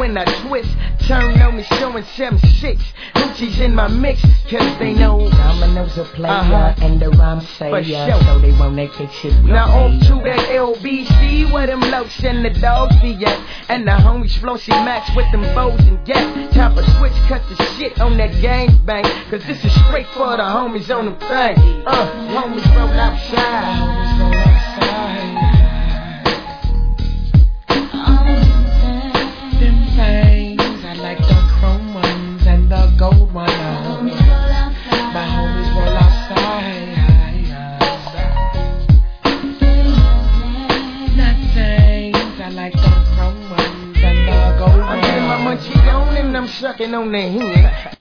when I twist. Turn on me showing 7-6. Hoochie's in my mix, cause they know Domino's a player and the rhyme sayer, sure. so they won't make it shit. Now off to that LBC where them locs and the dogs be at. And the homies Flossie Max with them bows and gas. Top a switch, cut the shit on that gangbang. Cause this is straight for the homies on them thing. Homies roll outside. Homies roll outside. Them things, I like the chrome ones and the gold ones. My homies roll outside. Nothings, I like the chrome ones and the gold ones. I'm getting my munchie on and I'm sucking on the hand.